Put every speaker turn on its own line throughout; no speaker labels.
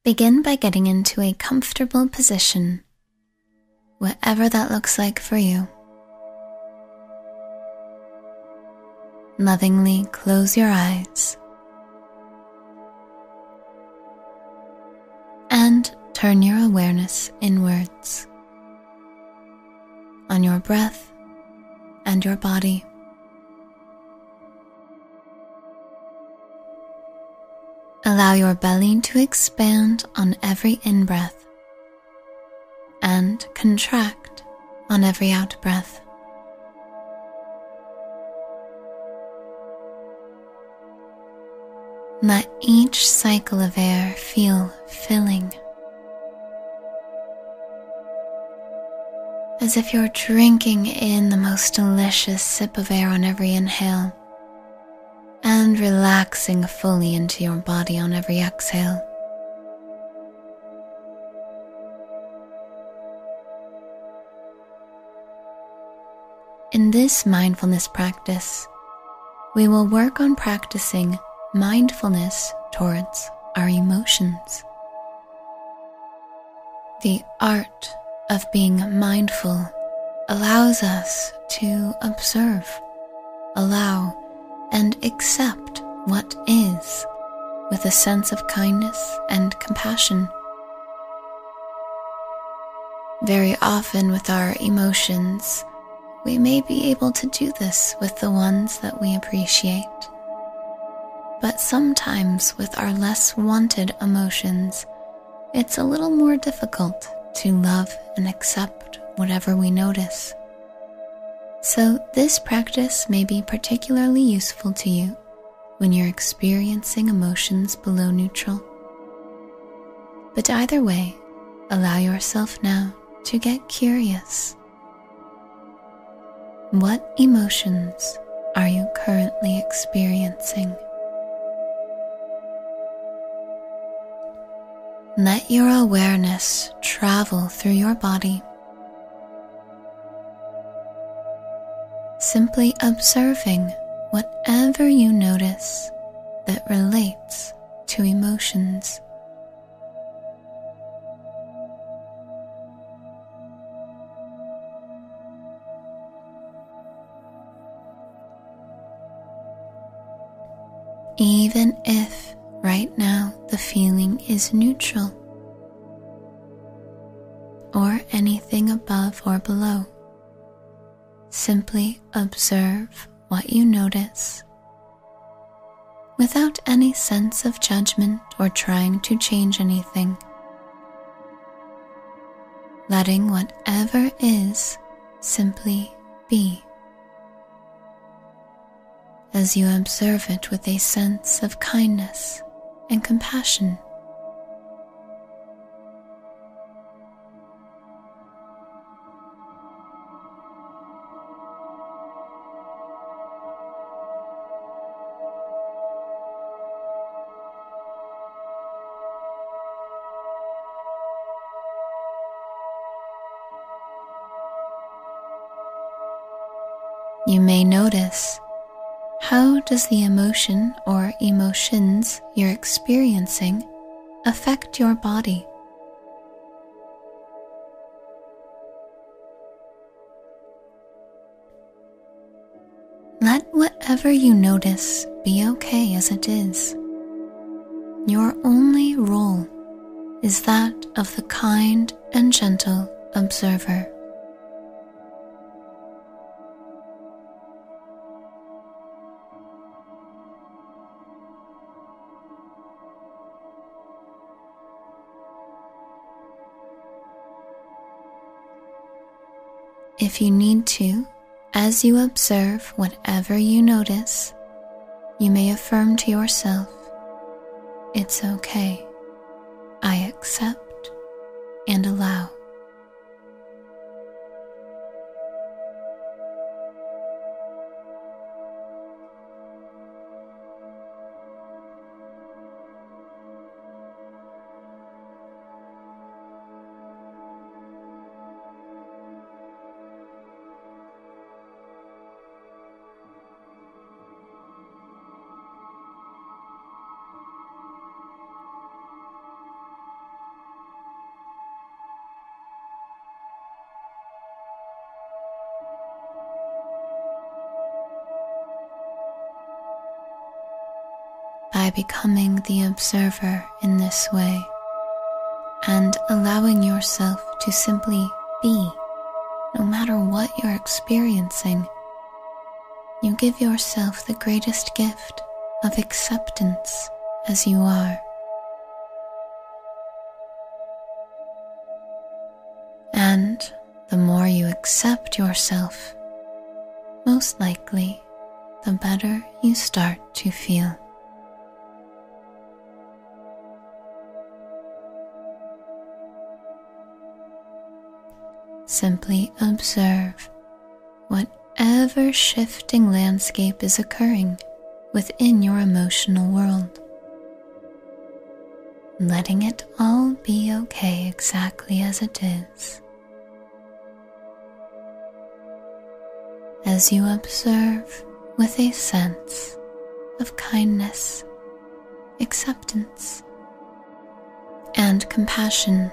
Begin by getting into a comfortable position, whatever that looks like for you. Lovingly close your eyes and turn your awareness inwards on your breath and your body. Allow your belly to expand on every in-breath and contract on every out-breath. Let each cycle of air feel filling, as if you're drinking in the most delicious sip of air on every inhale and relaxing fully into your body on every exhale. In this mindfulness practice, we will work on practicing mindfulness towards our emotions. The art of being mindful allows us to observe, allow, and accept what is with a sense of kindness and compassion. Very often with our emotions, we may be able to do this with the ones that we appreciate. But sometimes with our less wanted emotions, it's a little more difficult to love and accept whatever we notice. So this practice may be particularly useful to you when you're experiencing emotions below neutral. But either way, allow yourself now to get curious. What emotions are you currently experiencing? Let your awareness travel through your body, simply observing whatever you notice that relates to emotions. Even if right now the feeling is neutral or anything above or below, simply observe what you notice without any sense of judgment or trying to change anything, letting whatever is simply be, as you observe it with a sense of kindness and compassion. You may notice, how does the emotion or emotions you're experiencing affect your body? Let whatever you notice be okay as it is. Your only role is that of the kind and gentle observer. If you need to, as you observe whatever you notice, you may affirm to yourself, "It's okay. I accept and allow." by becoming the observer in this way and allowing yourself to simply be, no matter what you're experiencing, you give yourself the greatest gift of acceptance as you are. And the more you accept yourself, most likely, the better you start to feel. Simply observe whatever shifting landscape is occurring within your emotional world, letting it all be okay exactly as it is. As you observe with a sense of kindness, acceptance, and compassion,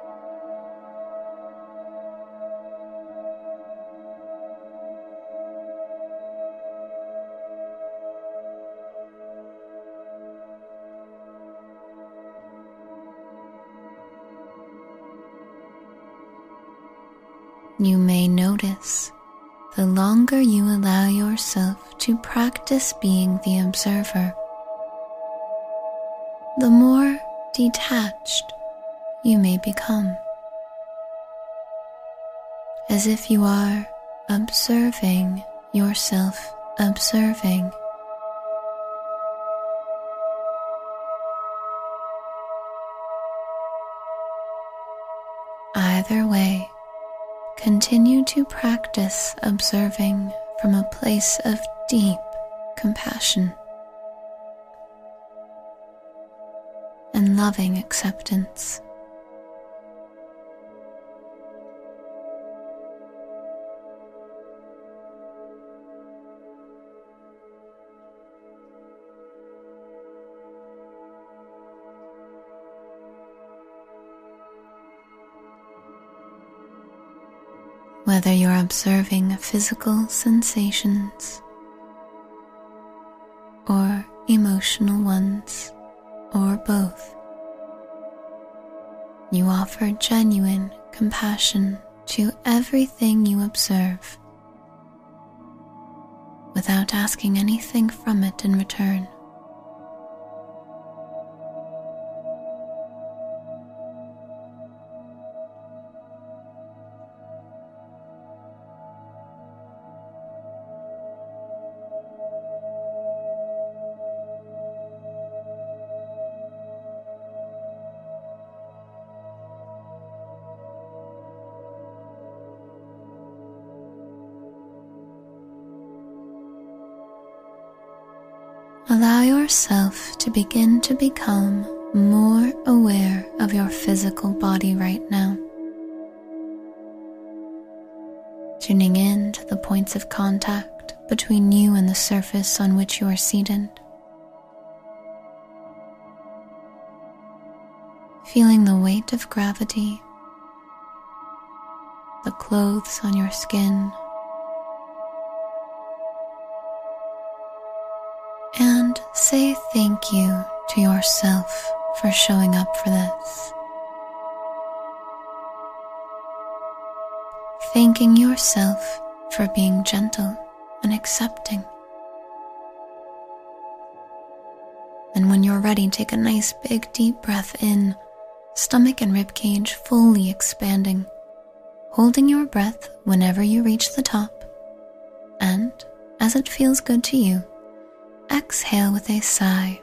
you may notice the longer you allow yourself to practice being the observer, the more detached you may become, as if you are observing yourself observing. Either way, continue to practice observing from a place of deep compassion and loving acceptance. Whether you're observing physical sensations or emotional ones, or both, you offer genuine compassion to everything you observe without asking anything from it in return. Allow yourself to begin to become more aware of your physical body right now, tuning in to the points of contact between you and the surface on which you are seated, feeling the weight of gravity, the clothes on your skin, and say thank you to yourself for showing up for this. Thanking yourself for being gentle and accepting. And when you're ready, take a nice big deep breath in, stomach and ribcage fully expanding, holding your breath whenever you reach the top, and as it feels good to you, exhale with a sigh.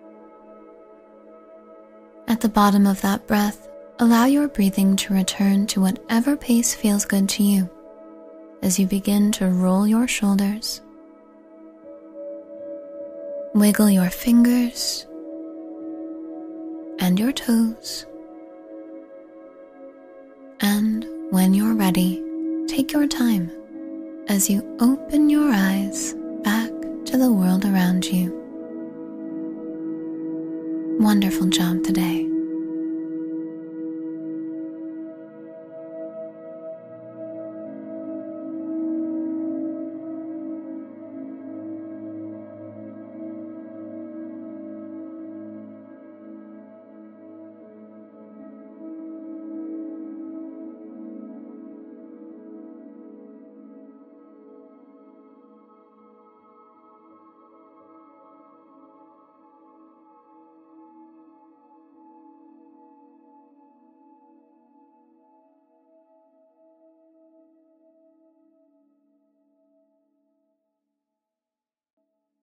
At the bottom of that breath, allow your breathing to return to whatever pace feels good to you as you begin to roll your shoulders, wiggle your fingers and your toes, and when you're ready, take your time as you open your eyes back to the world around you. Wonderful job today.